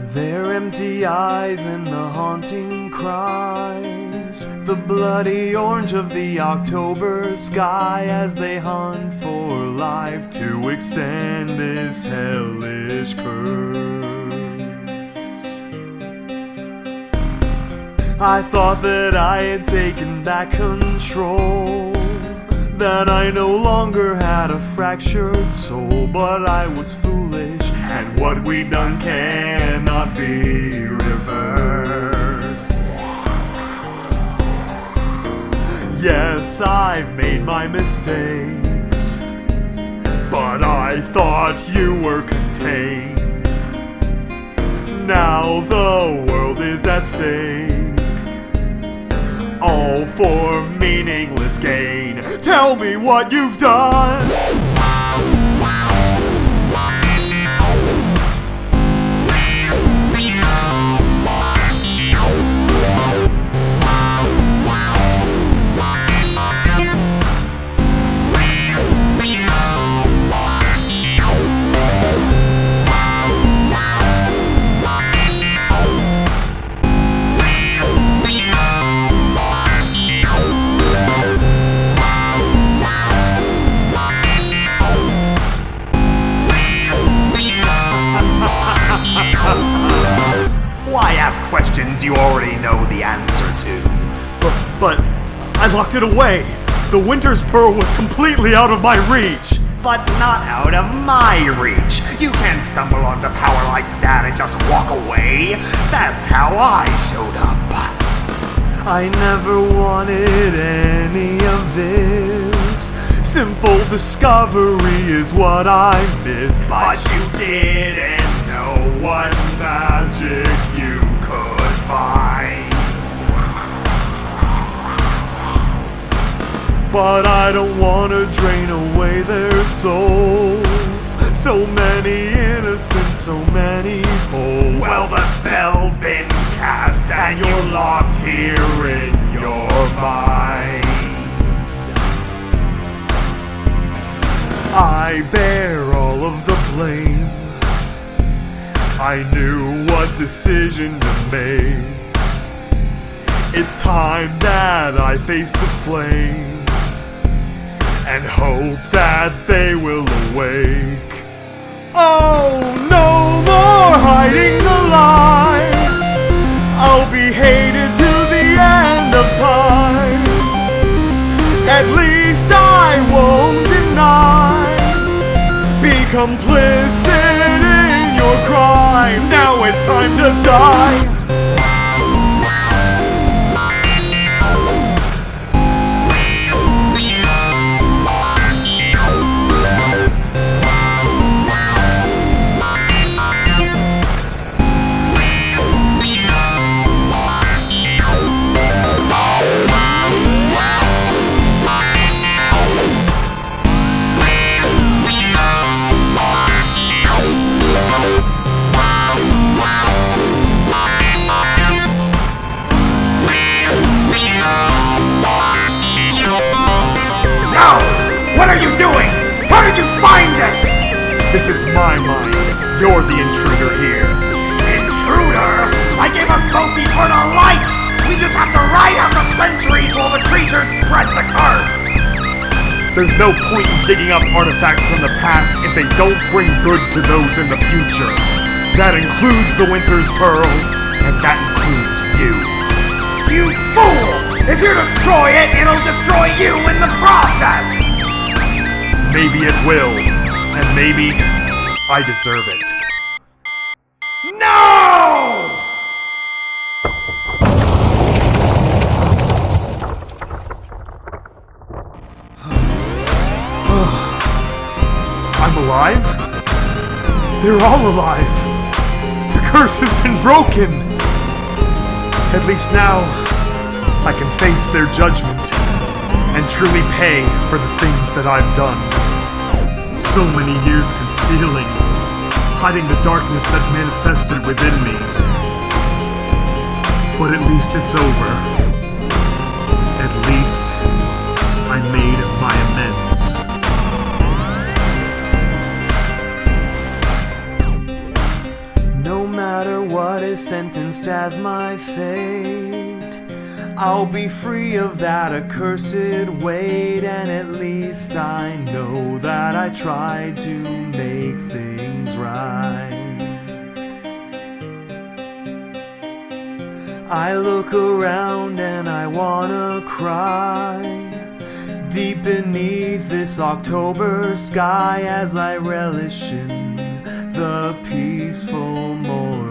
Their empty eyes and the haunting cries, the bloody orange of the October sky as they hunt for life to extend this hellish curse. I thought that I had taken back control, that I no longer had a fractured soul, but I was foolish, and what we'd done cannot be reversed. Yes, I've made my mistakes, but I thought you were contained. Now the world is at stake, all for meaningless gain. Tell me what you've done. Why ask questions you already know the answer to? But I locked it away. The Winter's Pearl was completely out of my reach. But not out of my reach. You can't stumble onto power like that and just walk away. That's how I showed up. I never wanted any of this. Simple discovery is what I miss. But you didn't know what magic you could find. But I don't want to drain away their souls. So many innocents, so many fools. Well, the spell's been cast and you're locked here in your mind. I bear all of the blame. I knew what decision to make. It's time that I face the flame and hope that they will awake. Oh, no more hiding the light. I'll be hated to the end of time. At least I won't deny, be complicit in your crime. Now it's time to die. What are you doing? How did you find it? This is my mind. You're the intruder here. Intruder? I gave us both eternal life! We just have to ride out the centuries while the creatures spread the curse! There's no point in digging up artifacts from the past if they don't bring good to those in the future. That includes the Winter's Pearl, and that includes you. You fool! If you destroy it, it'll destroy you in the process! Maybe it will, and maybe I deserve it. No! I'm alive? They're all alive. The curse has been broken. At least now, I can face their judgment and truly pay for the things that I've done. So many years concealing, hiding the darkness that manifested within me. But at least it's over. At least I made my amends. No matter what is sentenced as my fate. I'll be free of that accursed weight, and at least I know that I tried to make things right. I look around and I wanna cry, deep beneath this October sky, as I relish in the peaceful morning